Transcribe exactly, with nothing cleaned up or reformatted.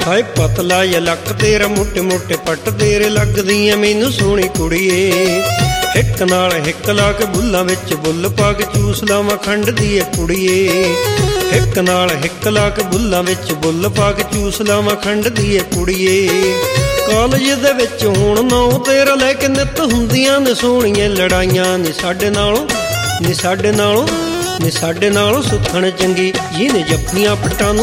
ਹਾਏ ਪਤਲਾ ਜਿਹਾ ਲੱਕ ਤੇਰਾ, ਮੋਟੇ ਮੋਟੇ ਪੱਟ ਤੇਰੇ ਲੱਗਦੀ ਐ ਮੈਨੂੰ ਸੋਹਣੀ ਕੁੜੀਏ। ਹਿੱਕ ਨਾਲ ਹਿੱਕ ਲਾ ਕੇ ਬੁੱਲਾਂ ਵਿੱਚ ਬੁੱਲ ਪਾ ਕੇ ਚੂਸ ਲਾਵਾਂ ਖੰਡ ਦੀ ਐ ਕੁੜੀਏ। ਹਿੱਕ ਨਾਲ ਹਿੱਕ ਲਾ ਕੇ ਬੁੱਲਾਂ ਵਿੱਚ ਬੁੱਲ ਪਾ ਕੇ ਚੂਸ ਲਾਵਾਂ ਖੰਡ ਦੀ ਐ ਕੁੜੀਏ। ਕਾਲਜ ਦੇ ਵਿੱਚ ਹੁਣ ਨਾਉ ਤੇਰਾ ਲੈ ਕੇ ਨਿੱਤ ਹੁੰਦੀਆਂ ਨੇ ਸੋਹਣੀਆਂ ਲੜਾਈਆਂ ਨੀ ਸਾਡੇ ਨਾਲੋਂ, ਨੀ ਸਾਡੇ ਨਾਲੋਂ, ਨੀ ਸਾਡੇ ਨਾਲੋਂ ਸੁੱਖਣ ਚੰਗੀ ਜਿਹਨੇ ਜੱਫੀਆਂ ਪੱਟਾਂ ਨੂੰ